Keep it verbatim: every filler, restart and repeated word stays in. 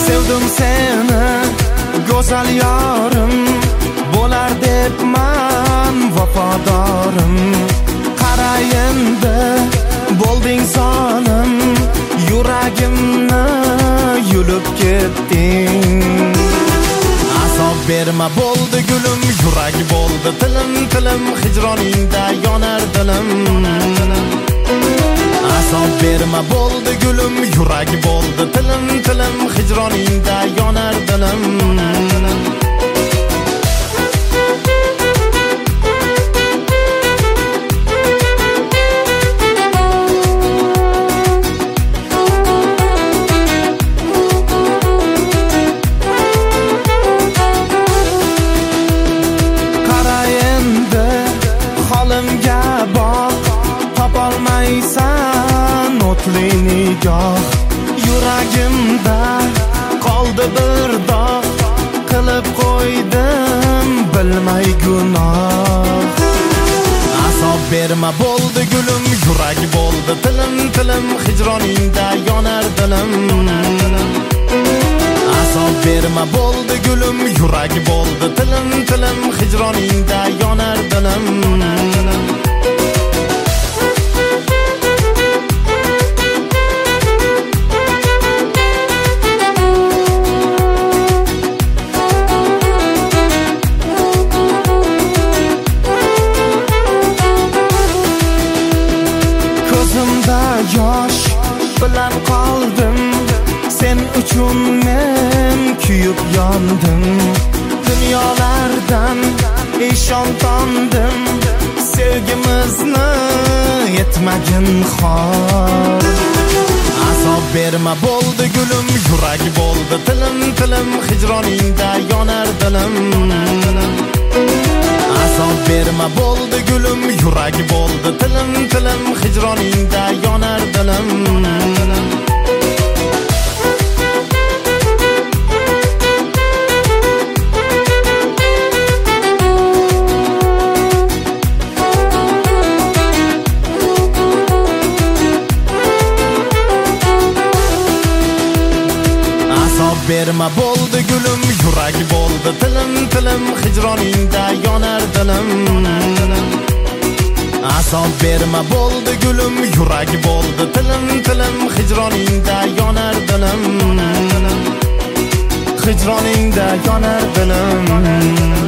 Sevdim seni go'zal yorim, bo'lar debman vafodorim. Qara endi bo'lding zolim, yuragimni yulib ketding. Azob berma bo'ldi gulim, yurak bo'ldi tilim tilim, hijroningda yonar dilim. Azob berma bo'ldi gulim, yurak bo'ldi tilim tilim, hijroningda yonar dilim. Qara endi holimga boq, topolmaysan o'tli nigoh. Yuragimda qoldi bir dog', qilib qo'ydim bilmay gunoh. Azob berma bo'ldi gulim, yurak bo'ldi tilim tilim, hijroningda yonar dilim. Azob berma bo'ldi gulim, yurak bo'ldi tilim tilim, hijroningda yonar dilim. Ko'zimda yosh bilan qoldim, sen uchun men kuyib yondim. Dunyolardan eshon tondim, sevgimizni yetmagin xor. Azob berma bo'ldi gulim, yurak bo'ldi tilim tilim, hijroningda yonar dilim. Azob berma bo'ldi gulim, yurak bo'ldi tilim tilim, hijroningda yonar dilim. Azob berma bo'ldi gulim, yurak bo'ldi tilim tilim, hijroningda yonar dilim. Azob berma bo'ldi gulim, yurak bo'ldi tilim tilim, hijroningda yonar dilim. Hijroningda yonar dilim.